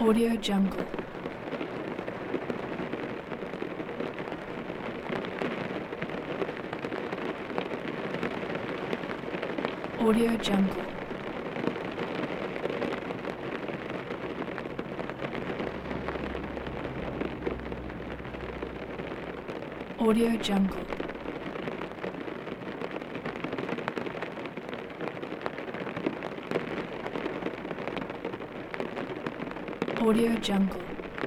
Audio Jungle. Audio Jungle. Audio Jungle. Audio Jungle.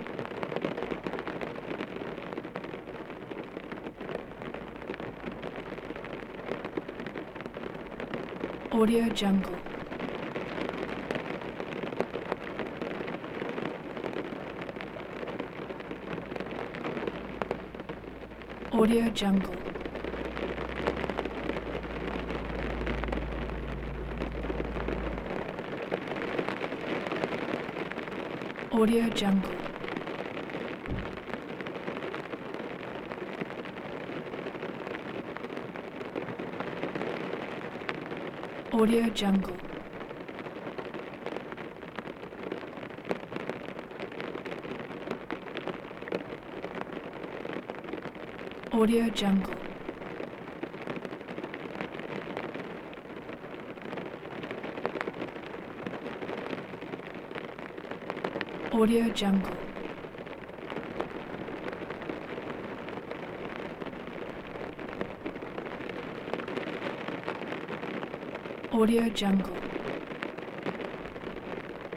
Audio Jungle. Audio Jungle. Audio Jungle. Audio Jungle. Audio Jungle. Audio Jungle. Audio Jungle.